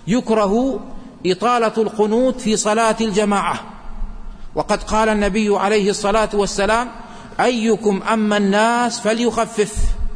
يكره إطالة القنوت في صلاة الجماعة، وقد قال النبي عليه الصلاة والسلام: أيكم أما الناس فليخفف.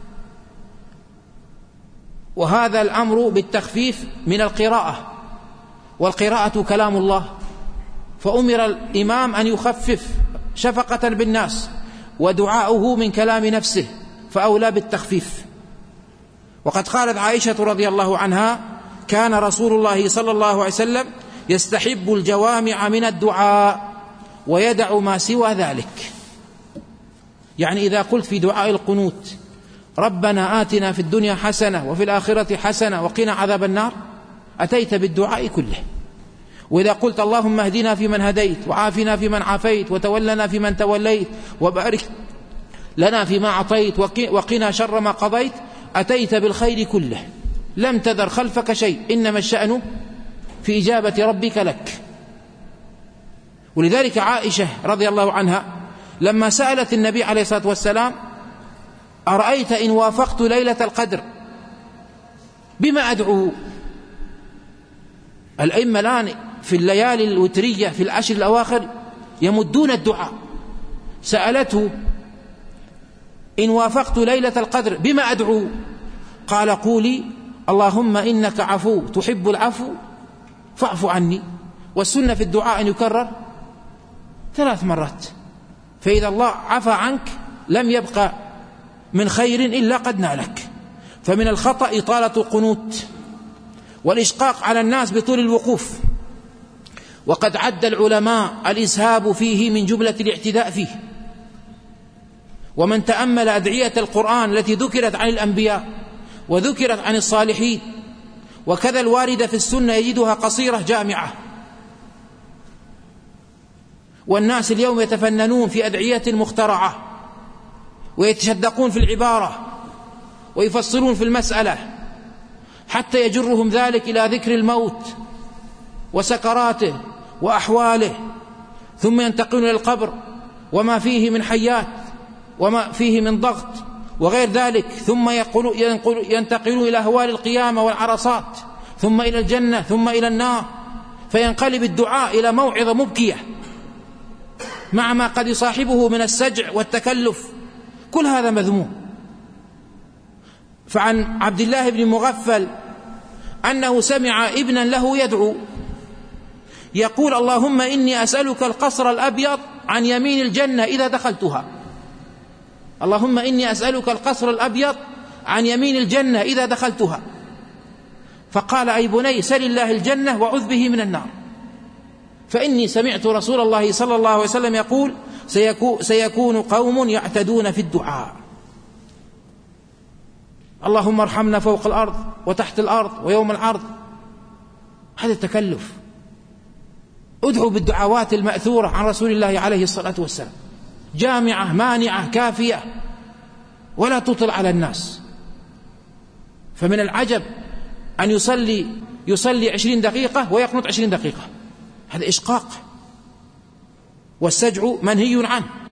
وهذا الأمر بالتخفيف من القراءة، والقراءة كلام الله، فأمر الإمام أن يخفف شفقة بالناس، ودعاؤه من كلام نفسه فأولى بالتخفيف. وقد قالت عائشة رضي الله عنها: كان رسول الله صلى الله عليه وسلم يستحب الجوامع من الدعاء ويدع ما سوى ذلك. يعني إذا قلت في دعاء القنوت: ربنا آتنا في الدنيا حسنة وفي الآخرة حسنة وقنا عذاب النار، أتيت بالدعاء كله. وإذا قلت: اللهم اهدنا فيمن هديت، وعافنا فيمن عافيت، وتولنا فيمن توليت، وبارك لنا فيما أعطيت، وقنا شر ما قضيت، أتيت بالخير كله، لم تذر خلفك شيء، إنما الشأن في إجابة ربك لك. ولذلك عائشة رضي الله عنها لما سألت النبي عليه الصلاة والسلام: أرأيت إن وافقت ليلة القدر بما أدعو؟ الأئمة الآن في الليالي الوترية في العشر الأواخر يمدون الدعاء. سألته: إن وافقت ليلة القدر بما أدعو؟ قال: قولي اللهم إنك عفو تحب العفو فاعف عني. والسنة في الدعاء أن يكرر 3 مرات، فإذا الله عفى عنك لم يبقى من خير إلا قد نالك. فمن الخطأ إطالة القنوت والإشقاق على الناس بطول الوقوف، وقد عد العلماء الإسهاب فيه من جملة الاعتداء فيه. ومن تأمل أدعية القرآن التي ذكرت عن الأنبياء وذكرت عن الصالحين وكذا الواردة في السنة يجدها قصيرة جامعة. والناس اليوم يتفننون في أدعية مخترعة، ويتشدقون في العبارة، ويفصلون في المسألة، حتى يجرهم ذلك إلى ذكر الموت وسكراته وأحواله، ثم ينتقلون إلى القبر وما فيه من حيات وما فيه من ضغط وغير ذلك، ثم ينتقلون إلى أهوال القيامة والعرصات، ثم إلى الجنة، ثم إلى النار، فينقلب الدعاء إلى موعظة مبكية مع ما قد يصاحبه من السجع والتكلف. كل هذا مذموم. فعن عبد الله بن مغفل أنه سمع ابنا له يدعو يقول: اللهم إني أسألك القصر الأبيض عن يمين الجنة إذا دخلتها. اللهم إني أسألك القصر الأبيض عن يمين الجنة إذا دخلتها. فقال: أي بني سل الله الجنة وعذ به من النار، فإني سمعت رسول الله صلى الله عليه وسلم يقول: سيكون قوم يعتدون في الدعاء. اللهم ارحمنا فوق الأرض وتحت الأرض ويوم العرض. هذا التكلف. ادعوا بالدعوات المأثورة عن رسول الله عليه الصلاة والسلام، جامعة مانعة كافية، ولا تطل على الناس. فمن العجب أن يصلي 20 دقيقة ويقنط 20 دقيقة، هذا إشقاق، والسجع منهي عنه.